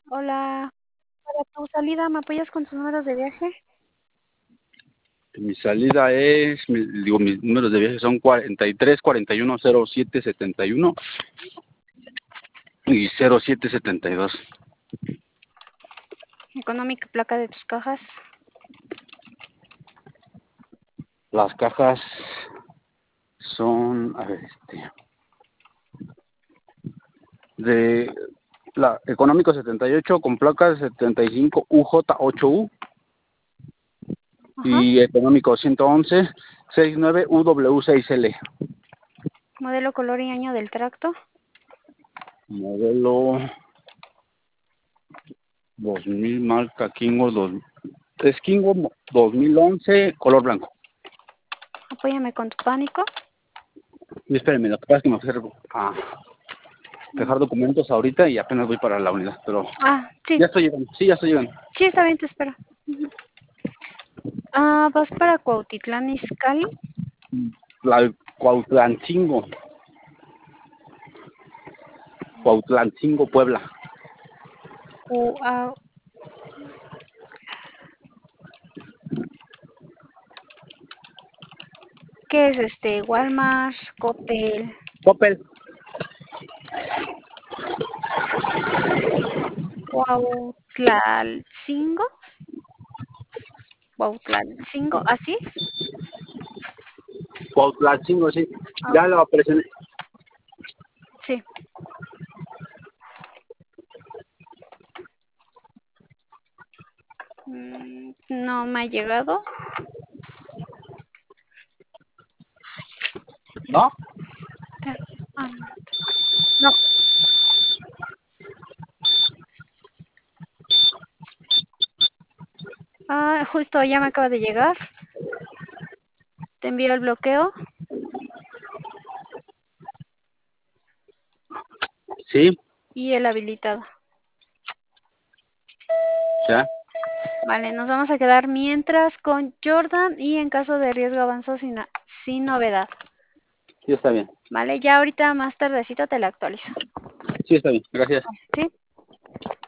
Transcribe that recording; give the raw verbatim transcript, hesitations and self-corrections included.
Hola, para tu salida, ¿me apoyas con tus números de viaje? Mi salida es, mi- digo, mis números de viaje son cuarenta y tres, cuarenta y uno, cero siete, setenta y uno y cero siete, setenta y dos. Económica, placa de tus cajas. Las cajas son, a ver, este, de la Económico setenta y ocho con placa setenta y cinco U J ocho U Ajá. y Económico ciento once sesenta y nueve U W seis L. Modelo, color y año del tracto. Modelo dos mil, marca Kingo, dos, es Kingo dos mil once, color blanco. Apóyame con tu pánico. Y espérenme, lo que pasa es que me ofrece a dejar documentos ahorita y apenas voy para la unidad, pero Ah, sí. ya estoy llegando, sí, ya estoy llegando. Sí, está bien, te espero. Ujú. Ah, vas para Cuautitlán Izcalli. La Cuautlancingo, Cuautlancingo, Puebla. O, ah, ¿qué es este? Walmart, Coppel, Coppel, Cuautlalcingo. Cuautlalcingo, ¿así? Cuautlancingo, sí, Ah, ya lo presioné. sí. Mm, no me ha llegado. ¿No? Ah, no. Ah, justo ya me acaba de llegar. Te envío el bloqueo Sí, y el habilitado. ya, Vale, nos vamos a quedar mientras con Jordan y en caso de riesgo avanzó sin, na- sin novedad. sí está bien, Vale, ya ahorita más tardecito te la actualizo. sí está bien, gracias. ¿Sí?